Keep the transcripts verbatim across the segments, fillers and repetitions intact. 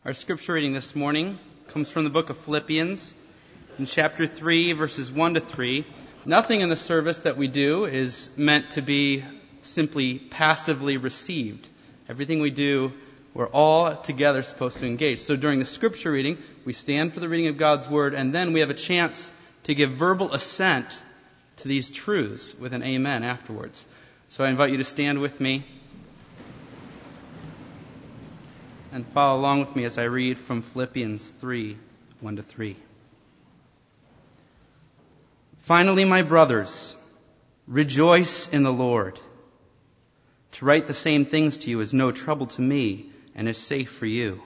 Our scripture reading this morning comes from the book of Philippians in chapter three, verses one to three. Nothing in the service that we do is meant to be simply passively received. Everything we do, we're all together supposed to engage. So during the scripture reading, we stand for the reading of God's word, and then we have a chance to give verbal assent to these truths with an amen afterwards. So I invite you to stand with me and follow along with me as I read from Philippians three, one to three. Finally, my brothers, rejoice in the Lord. To write the same things to you is no trouble to me and is safe for you.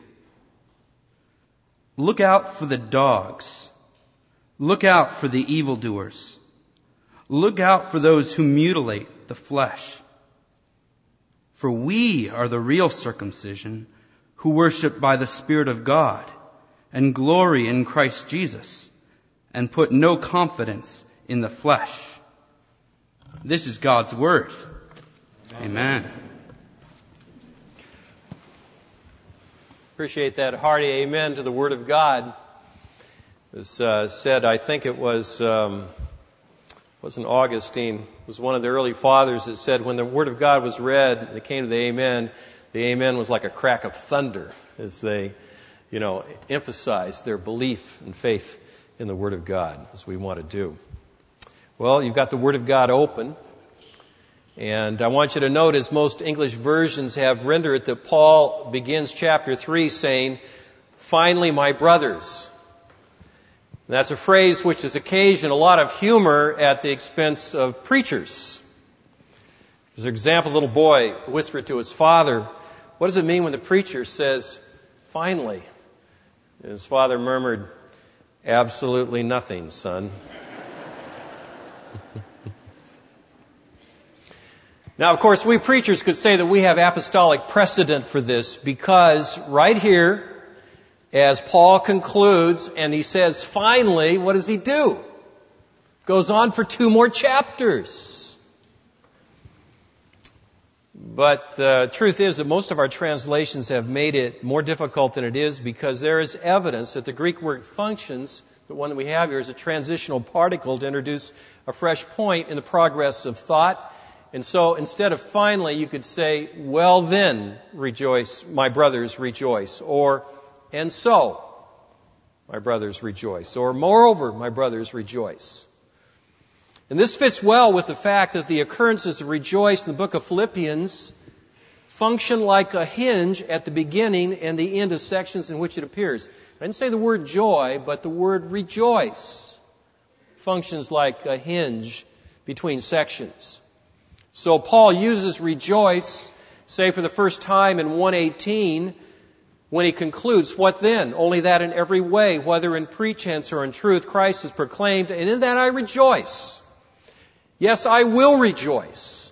Look out for the dogs. Look out for the evildoers. Look out for those who mutilate the flesh. For we are the real circumcision, who worship by the Spirit of God and glory in Christ Jesus and put no confidence in the flesh. This is God's word. Amen. Amen. Appreciate that hearty amen to the word of God. It was uh, said, I think it was, um, wasn't Augustine, it was one of the early fathers that said when the word of God was read and it came to the amen, the amen was like a crack of thunder as they, you know, emphasized their belief and faith in the Word of God, as we want to do. Well, you've got the Word of God open, and I want you to notice most English versions have rendered it that Paul begins chapter three saying, finally, my brothers. And that's a phrase which has occasioned a lot of humor at the expense of preachers. There's an example, a little boy whispered to his father, what does it mean when the preacher says, finally? And his father murmured, absolutely nothing, son. Now, of course, we preachers could say that we have apostolic precedent for this because right here, as Paul concludes and he says, finally, what does he do? Goes on for two more chapters. But the truth is that most of our translations have made it more difficult than it is because there is evidence that the Greek word functions, the one that we have here, is a transitional particle to introduce a fresh point in the progress of thought. And so instead of finally, you could say, well then, rejoice, my brothers, rejoice. Or, and so, my brothers, rejoice. Or, moreover, my brothers, rejoice. And this fits well with the fact that the occurrences of rejoice in the book of Philippians function like a hinge at the beginning and the end of sections in which it appears. I didn't say the word joy, but the word rejoice functions like a hinge between sections. So Paul uses rejoice, say for the first time in one eighteen, when he concludes, what then? Only that in every way, whether in pretense or in truth, Christ is proclaimed, and in that I rejoice. Yes, I will rejoice.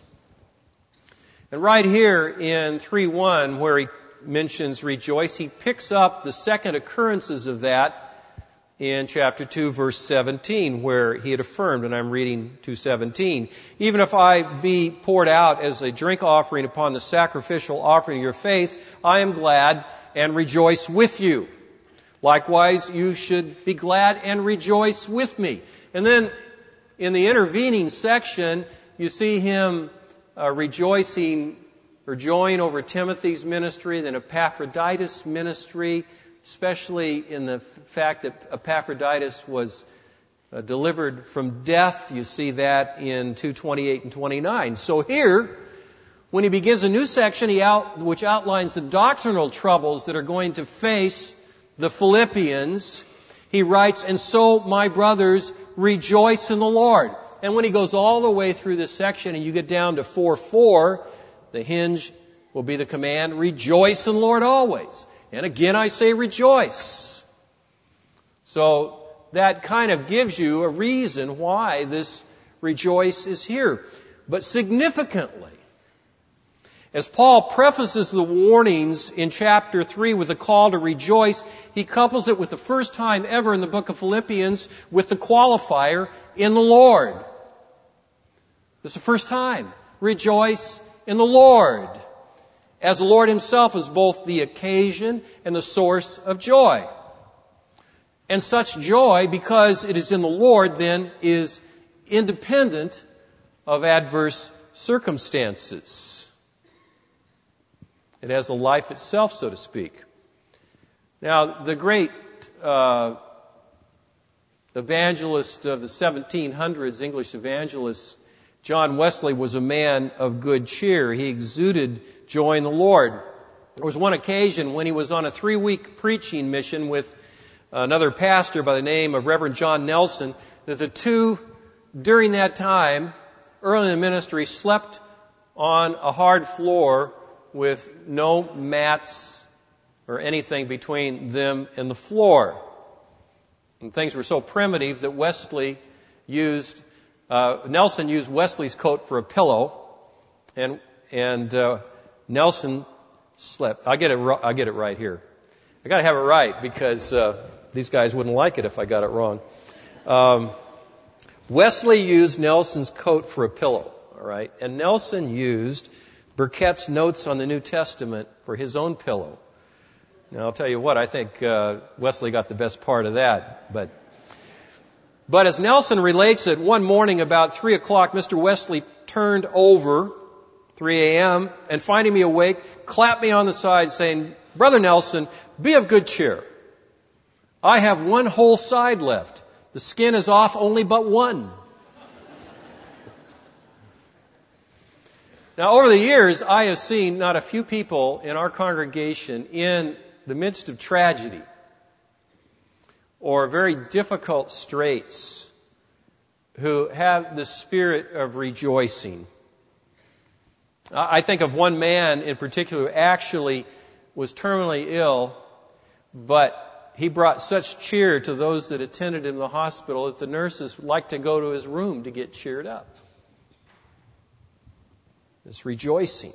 And right here in three one, where he mentions rejoice, he picks up the second occurrences of that in chapter two, verse seventeen, where he had affirmed, and I'm reading two seventeen, even if I be poured out as a drink offering upon the sacrificial offering of your faith, I am glad and rejoice with you. Likewise, you should be glad and rejoice with me. And then in the intervening section, you see him uh, rejoicing or joying over Timothy's ministry, then Epaphroditus' ministry, especially in the fact that Epaphroditus was uh, delivered from death. You see that in two twenty-eight and twenty-nine. So here, when he begins a new section he out, which outlines the doctrinal troubles that are going to face the Philippians, he writes, and so, my brothers, rejoice in the Lord. And when he goes all the way through this section and you get down to four four, the hinge will be the command, rejoice in the Lord always. And again I say rejoice. So that kind of gives you a reason why this rejoice is here. But significantly, as Paul prefaces the warnings in chapter three with the call to rejoice, he couples it with the first time ever in the book of Philippians with the qualifier, in the Lord. This is the first time. Rejoice in the Lord. as the Lord Himself is both the occasion and the source of joy. And such joy, because it is in the Lord, then is independent of adverse circumstances. It has a life itself, so to speak. Now, the great uh, evangelist of the seventeen hundreds, English evangelist, John Wesley, was a man of good cheer. He exuded joy in the Lord. There was one occasion when he was on a three-week preaching mission with another pastor by the name of Reverend John Nelson, that the two, during that time, early in the ministry, slept on a hard floor with no mats or anything between them and the floor. And things were so primitive that Wesley used, uh, Nelson used Wesley's coat for a pillow, and and uh, Nelson slept. I get it. I get it right here. I got to have it right because uh, these guys wouldn't like it if I got it wrong. Um, Wesley used Nelson's coat for a pillow, all right, and Nelson used Burkett's notes on the New Testament for his own pillow. Now, I'll tell you what, I think uh, Wesley got the best part of that. But but as Nelson relates it, one morning about three o'clock, Mister Wesley turned over, three a.m., and finding me awake, clapped me on the side saying, "Brother Nelson, be of good cheer. I have one whole side left. The skin is off only but one." Now, over the years, I have seen not a few people in our congregation in the midst of tragedy or very difficult straits who have the spirit of rejoicing. I think of one man in particular who actually was terminally ill, but he brought such cheer to those that attended him in the hospital that the nurses liked to go to his room to get cheered up. It's rejoicing.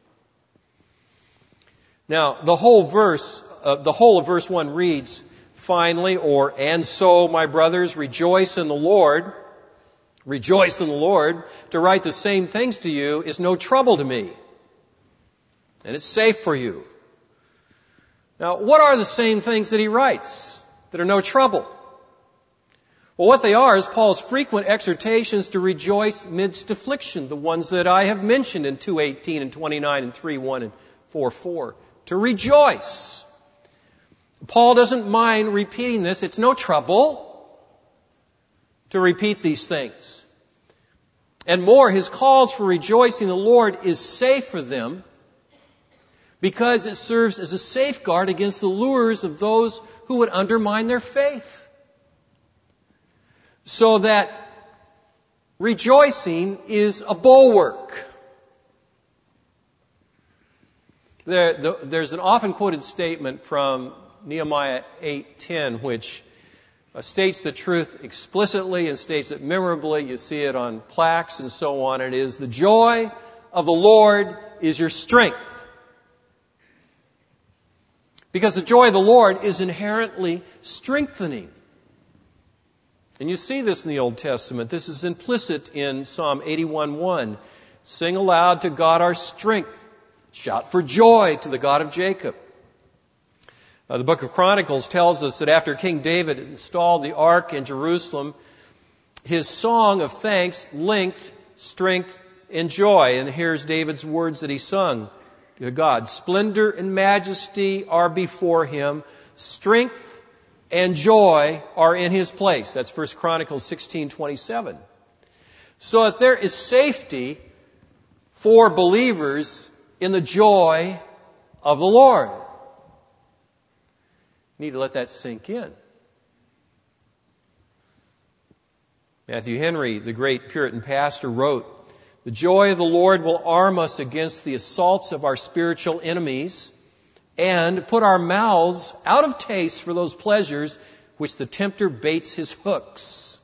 Now, the whole verse, uh, the whole of verse one reads, finally, or, "And so, my brothers, rejoice in the Lord." Rejoice in the Lord. To write the same things to you is no trouble to me. And it's safe for you. Now, what are the same things that he writes that are no trouble? Well, what they are is Paul's frequent exhortations to rejoice midst affliction, the ones that I have mentioned in two eighteen and twenty-nine and three one and four four. To rejoice. Paul doesn't mind repeating this. It's no trouble to repeat these things. And more, his calls for rejoicing in the Lord is safe for them because it serves as a safeguard against the lures of those who would undermine their faith. So that rejoicing is a bulwark. There, the, there's an often quoted statement from Nehemiah eight ten which uh, states the truth explicitly and states it memorably. You see it on plaques and so on. It is, "The joy of the Lord is your strength." Because the joy of the Lord is inherently strengthening. And you see this in the Old Testament. This is implicit in Psalm eighty-one one. "Sing aloud to God our strength. Shout for joy to the God of Jacob." Uh, the book of Chronicles tells us that after King David installed the ark in Jerusalem, his song of thanks linked strength and joy. And here's David's words that he sung to God. "Splendor and majesty are before him. Strength and joy are in his place." That's First Chronicles sixteen twenty-seven. So that there is safety for believers in the joy of the Lord. You need to let that sink in. Matthew Henry, the great Puritan pastor, wrote, "The joy of the Lord will arm us against the assaults of our spiritual enemies and put our mouths out of taste for those pleasures which the tempter baits his hooks."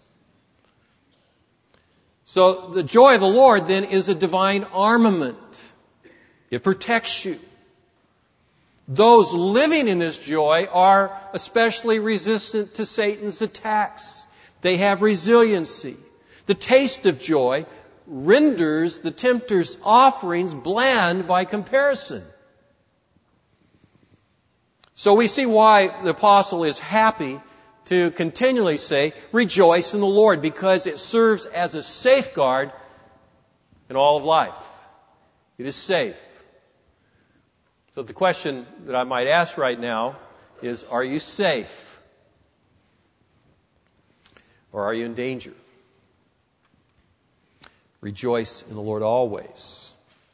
So the joy of the Lord then is a divine armament. It protects you. Those living in this joy are especially resistant to Satan's attacks. They have resiliency. The taste of joy renders the tempter's offerings bland by comparison. So we see why the apostle is happy to continually say, rejoice in the Lord, because it serves as a safeguard in all of life. It is safe. So the question that I might ask right now is, are you safe? Or are you in danger? Rejoice in the Lord always.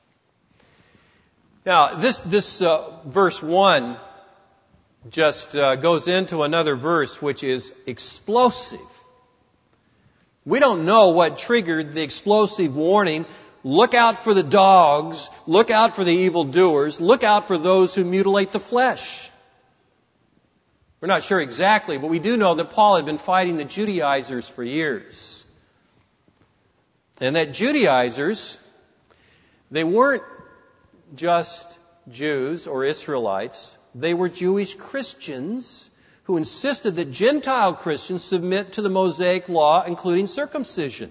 Now, this, this uh, verse one just uh, goes into another verse which is explosive. We don't know what triggered the explosive warning. Look out for the dogs. Look out for the evildoers. Look out for those who mutilate the flesh. We're not sure exactly, but we do know that Paul had been fighting the Judaizers for years. And that Judaizers, they weren't just Jews or Israelites. They were Jewish Christians who insisted that Gentile Christians submit to the Mosaic law, including circumcision.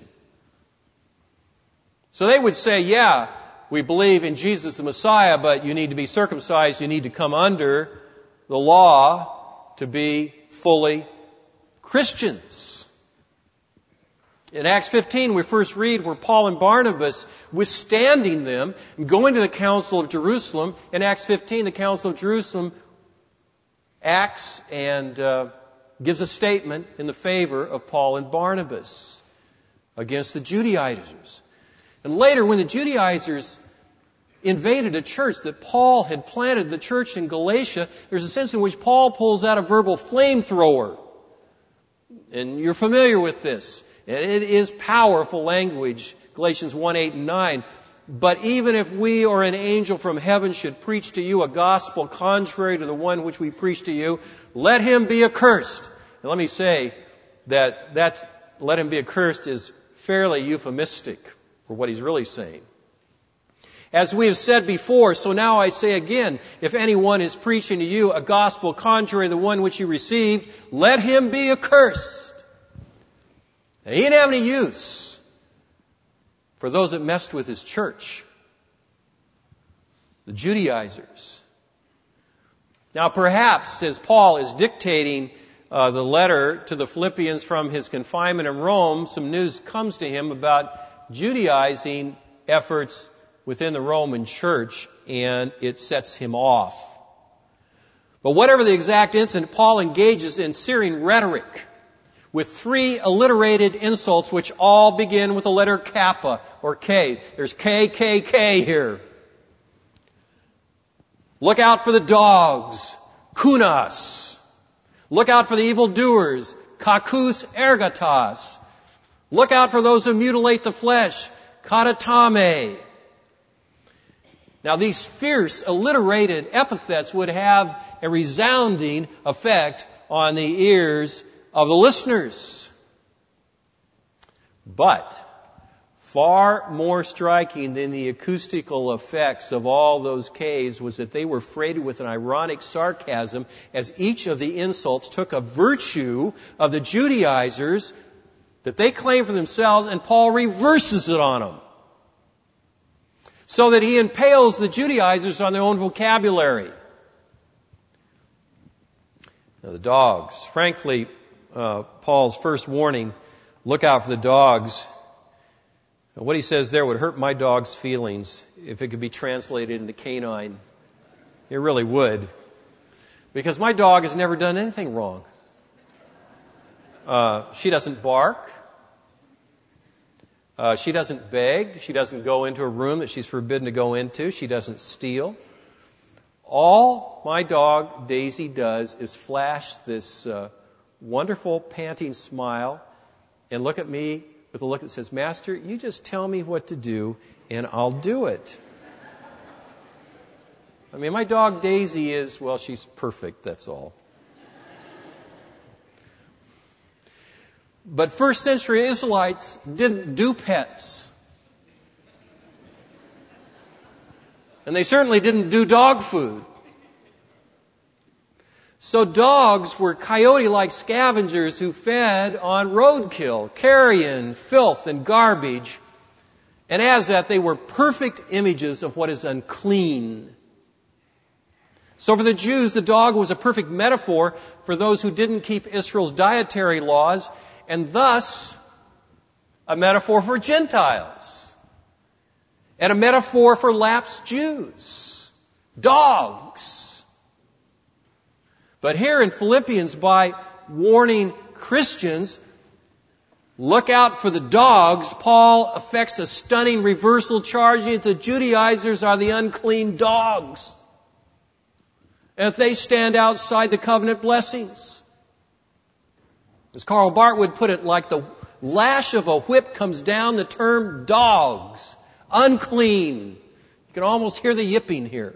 So they would say, yeah, we believe in Jesus the Messiah, but you need to be circumcised. You need to come under the law to be fully Christians. In Acts fifteen, we first read where Paul and Barnabas withstanding them and going to the Council of Jerusalem. In Acts fifteen, the Council of Jerusalem acts and uh, gives a statement in the favor of Paul and Barnabas against the Judaizers. And later, when the Judaizers invaded a church that Paul had planted, the church in Galatia, there's a sense in which Paul pulls out a verbal flamethrower. And you're familiar with this. And it is powerful language, Galatians one, eight, and nine. But even if we or an angel from heaven should preach to you a gospel contrary to the one which we preach to you, let him be accursed. And let me say that that's, let him be accursed is fairly euphemistic for what he's really saying. As we have said before, so now I say again, if anyone is preaching to you a gospel contrary to the one which you received, let him be accursed. And he didn't have any use for those that messed with his church, the Judaizers. Now perhaps as Paul is dictating uh, the letter to the Philippians from his confinement in Rome, some news comes to him about Judaizing efforts within the Roman church, and it sets him off. But whatever the exact incident, Paul engages in searing rhetoric with three alliterated insults which all begin with the letter kappa or K. There's K, K, K here. Look out for the dogs, kunas. Look out for the evildoers, kakus ergatas. Look out for those who mutilate the flesh, katatame. Now these fierce alliterated epithets would have a resounding effect on the ears of the listeners. But far more striking than the acoustical effects of all those K's was that they were freighted with an ironic sarcasm as each of the insults took a virtue of the Judaizers that they claim for themselves, and Paul reverses it on them. So that he impales the Judaizers on their own vocabulary. Now the dogs. Frankly, uh, Paul's first warning, look out for the dogs. What he says there would hurt my dog's feelings if it could be translated into canine. It really would. Because my dog has never done anything wrong. Uh, she doesn't bark. Uh, she doesn't beg. She doesn't go into a room that she's forbidden to go into. She doesn't steal. All my dog, Daisy, does is flash this uh, wonderful panting smile and look at me with a look that says, Master, you just tell me what to do and I'll do it. I mean, my dog Daisy is, well, she's perfect, that's all. But first century Israelites didn't do pets. And they certainly didn't do dog food. So dogs were coyote-like scavengers who fed on roadkill, carrion, filth, and garbage. And as that, they were perfect images of what is unclean. So for the Jews, the dog was a perfect metaphor for those who didn't keep Israel's dietary laws, and thus a metaphor for Gentiles, and a metaphor for lapsed Jews. Dogs. But here in Philippians, by warning Christians, look out for the dogs, Paul effects a stunning reversal, charging that the Judaizers are the unclean dogs, and that they stand outside the covenant blessings. As Karl Barth would put it, like the lash of a whip comes down the term dogs, unclean. You can almost hear the yipping here.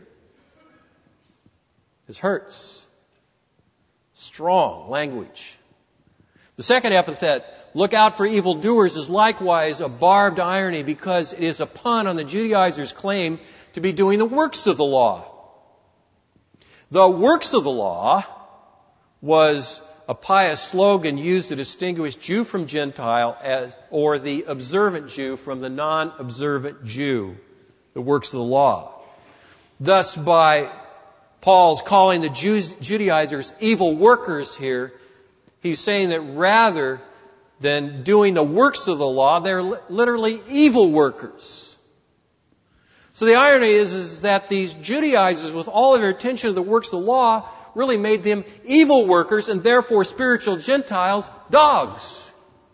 This hurts. Strong language. The second epithet, look out for evildoers, is likewise a barbed irony because it is a pun on the Judaizers' claim to be doing the works of the law. The works of the law was a pious slogan used to distinguish Jew from Gentile, as, or the observant Jew from the non-observant Jew, the works of the law. Thus, by Paul's calling the Jews, Judaizers evil workers here, he's saying that rather than doing the works of the law, they're li- literally evil workers. So the irony is, is that these Judaizers, with all of their attention to the works of the law, really made them evil workers and therefore spiritual Gentiles dogs.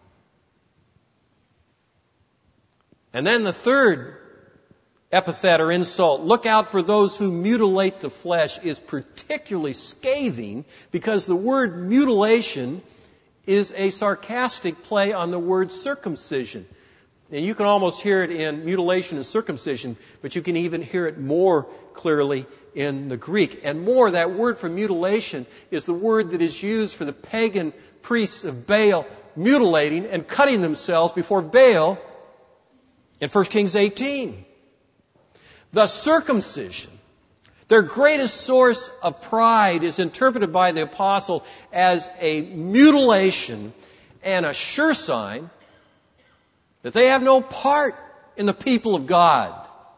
And then the third epithet or insult, look out for those who mutilate the flesh, is particularly scathing because the word mutilation is a sarcastic play on the word circumcision. And you can almost hear it in mutilation and circumcision, but you can even hear it more clearly in the Greek. And more, that word for mutilation is the word that is used for the pagan priests of Baal mutilating and cutting themselves before Baal in First Kings eighteen. The circumcision, their greatest source of pride, is interpreted by the apostle as a mutilation and a sure sign that they have no part in the people of God.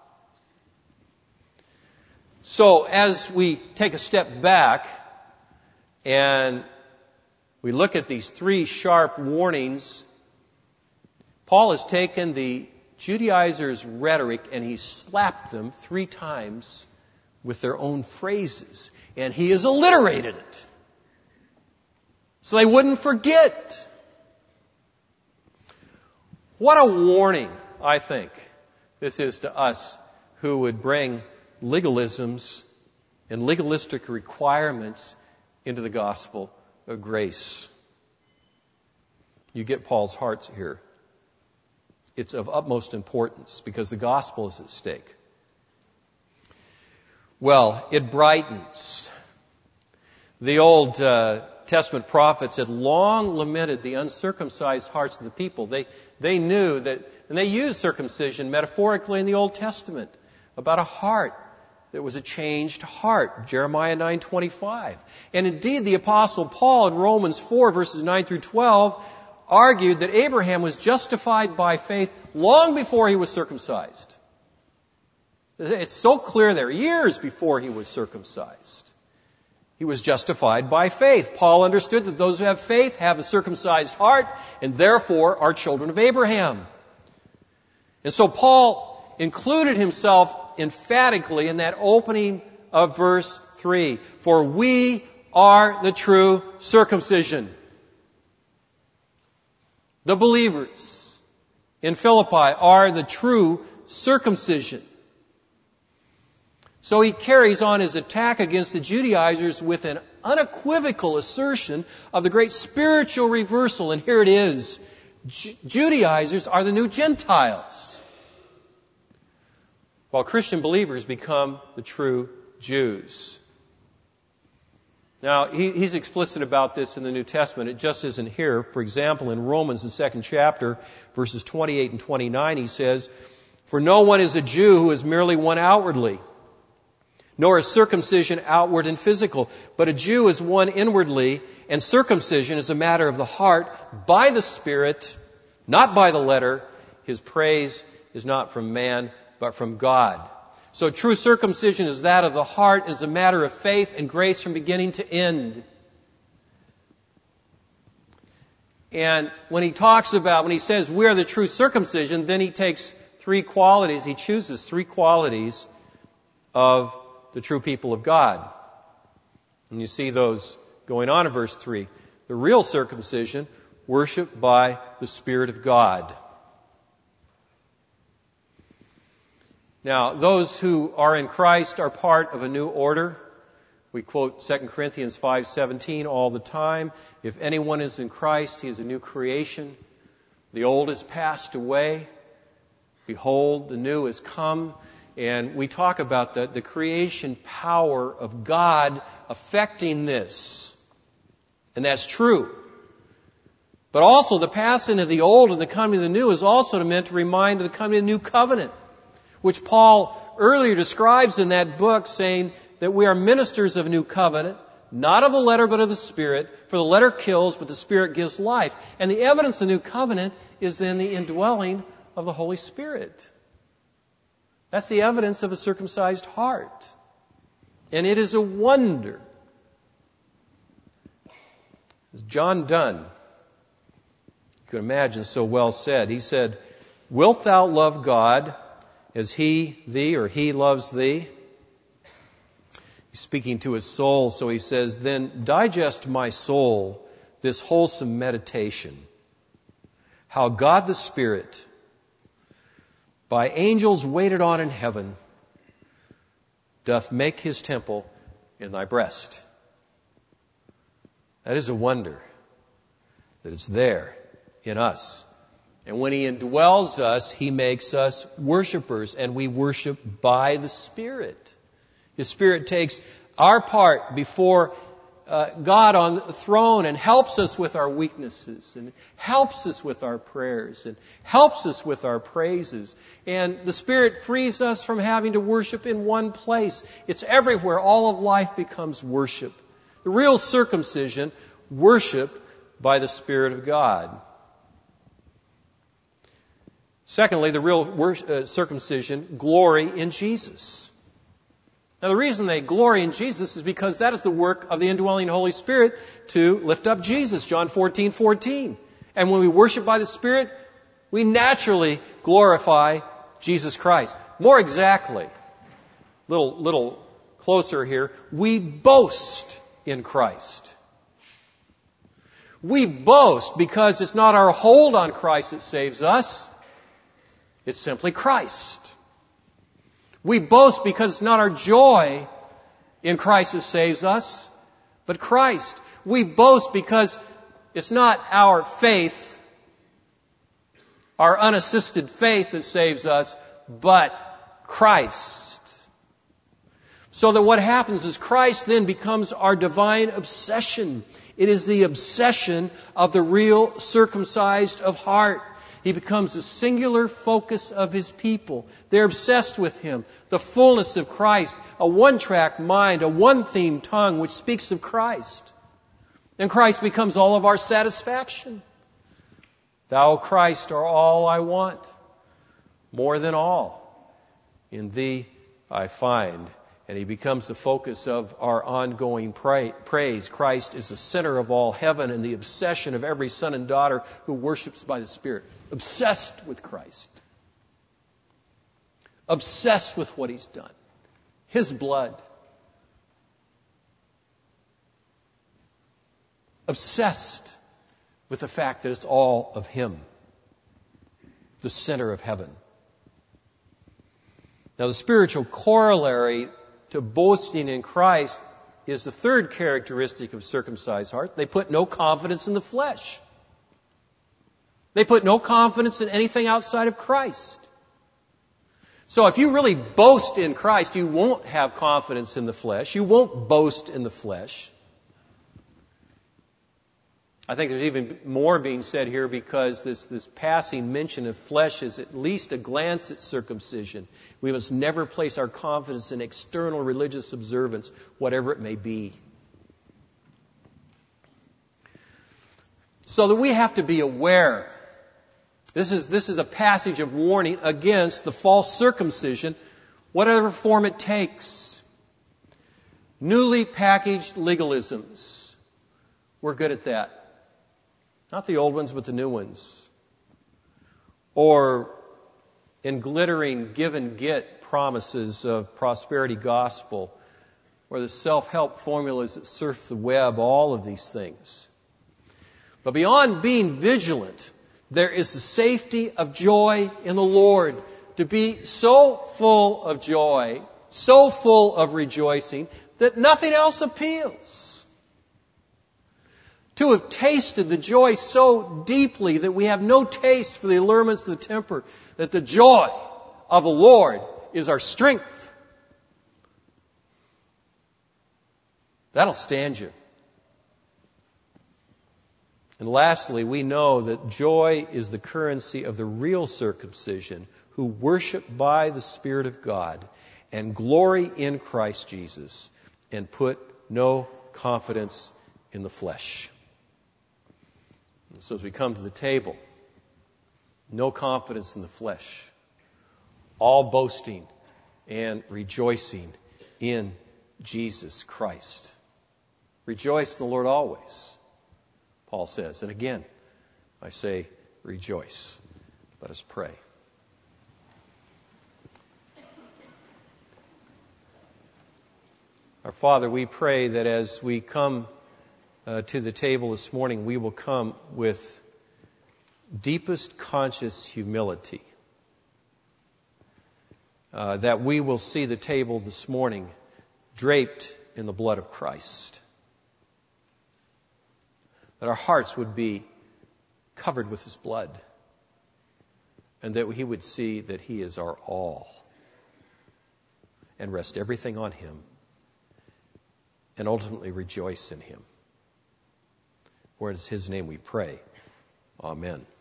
So as we take a step back and we look at these three sharp warnings, Paul has taken the Judaizers' rhetoric and he slapped them three times with their own phrases. And he has alliterated it so they wouldn't forget. What a warning, I think, this is to us who would bring legalisms and legalistic requirements into the gospel of grace. You get Paul's heart here. It's of utmost importance because the gospel is at stake. Well, it brightens. The Old uh, Testament prophets had long lamented the uncircumcised hearts of the people. They, they knew that, and they used circumcision metaphorically in the Old Testament about a heart that was a changed heart. Jeremiah nine twenty-five. And indeed, the Apostle Paul in Romans four verses nine through twelve argued that Abraham was justified by faith long before he was circumcised. It's so clear there, years before he was circumcised. He was justified by faith. Paul understood that those who have faith have a circumcised heart and therefore are children of Abraham. And so Paul included himself emphatically in that opening of verse three. For we are the true circumcision. The believers in Philippi are the true circumcision. So he carries on his attack against the Judaizers with an unequivocal assertion of the great spiritual reversal. And here it is. Ju- Judaizers are the new Gentiles, while Christian believers become the true Jews. Now, he, he's explicit about this in the New Testament. It just isn't here. For example, in Romans, the second chapter, verses twenty-eight and twenty-nine, he says, For no one is a Jew who is merely one outwardly, nor is circumcision outward and physical, but a Jew is one inwardly, and circumcision is a matter of the heart, by the Spirit, not by the letter. His praise is not from man, but from God. So true circumcision is that of the heart, is a matter of faith and grace from beginning to end. And when he talks about, when he says we are the true circumcision, then he takes three qualities, he chooses three qualities of the true people of God. And you see those going on in verse three. The real circumcision, worshiped by the Spirit of God. Now, those who are in Christ are part of a new order. We quote Second Corinthians five seventeen all the time. If anyone is in Christ, he is a new creation. The old has passed away. Behold, the new has come. And we talk about the, the creation power of God affecting this. And that's true. But also the passing of the old and the coming of the new is also meant to remind of the coming of the new covenant, which Paul earlier describes in that book, saying that we are ministers of a new covenant, not of the letter but of the Spirit, for the letter kills but the Spirit gives life. And the evidence of the new covenant is then the indwelling of the Holy Spirit. That's the evidence of a circumcised heart. And it is a wonder. As John Donne, you can imagine, so well said. He said, "Wilt thou love God as He thee or He loves thee?" He's speaking to his soul, so he says, "Then digest, my soul, this wholesome meditation, how God the Spirit, by angels waited on in heaven, doth make His temple in thy breast." That is a wonder that it's there in us. And when He indwells us, He makes us worshipers, and we worship by the Spirit. His Spirit takes our part before uh, God on the throne and helps us with our weaknesses, and helps us with our prayers, and helps us with our praises. And the Spirit frees us from having to worship in one place. It's everywhere. All of life becomes worship. The real circumcision, worship by the Spirit of God. Secondly, the real worship, uh, circumcision, glory in Jesus. Now, the reason they glory in Jesus is because that is the work of the indwelling Holy Spirit to lift up Jesus, John fourteen fourteen. And when we worship by the Spirit, we naturally glorify Jesus Christ. More exactly, little, little closer here, we boast in Christ. We boast because it's not our hold on Christ that saves us. It's simply Christ. We boast because it's not our joy in Christ that saves us, but Christ. We boast because it's not our faith, our unassisted faith that saves us, but Christ. So that what happens is Christ then becomes our divine obsession. It is the obsession of the real circumcised of heart. He becomes the singular focus of His people. They're obsessed with Him. The fullness of Christ. A one-track mind, a one-theme tongue which speaks of Christ. And Christ becomes all of our satisfaction. Thou, Christ, are all I want. More than all. In Thee I find. And He becomes the focus of our ongoing praise. Christ is the center of all heaven and the obsession of every son and daughter who worships by the Spirit. Obsessed with Christ. Obsessed with what He's done. His blood. Obsessed with the fact that it's all of Him. The center of heaven. Now the spiritual corollary to boasting in Christ is the third characteristic of circumcised heart. They put no confidence in the flesh. They put no confidence in anything outside of Christ. So if you really boast in Christ, you won't have confidence in the flesh. You won't boast in the flesh. I think there's even more being said here because this, this passing mention of flesh is at least a glance at circumcision. We must never place our confidence in external religious observance, whatever it may be. So that we have to be aware. This is, this is a passage of warning against the false circumcision whatever form it takes. Newly packaged legalisms. We're good at that. Not the old ones, but the new ones. Or in glittering give and get promises of prosperity gospel, or the self-help formulas that surf the web, all of these things. But beyond being vigilant, there is the safety of joy in the Lord. To be so full of joy, so full of rejoicing, that nothing else appeals. To have tasted the joy so deeply that we have no taste for the allurements of the temper, that the joy of the Lord is our strength. That'll stand you. And lastly, we know that joy is the currency of the real circumcision who worship by the Spirit of God and glory in Christ Jesus and put no confidence in the flesh. And so as we come to the table, no confidence in the flesh, all boasting and rejoicing in Jesus Christ. Rejoice in the Lord always, Paul says. And again, I say rejoice. Let us pray. Our Father, we pray that as we come uh, to the table this morning, we will come with deepest conscious humility. Uh, that we will see the table this morning draped in the blood of Christ. That our hearts would be covered with His blood. And that He would see that He is our all. And rest everything on Him. And ultimately rejoice in Him. For it is His name we pray. Amen.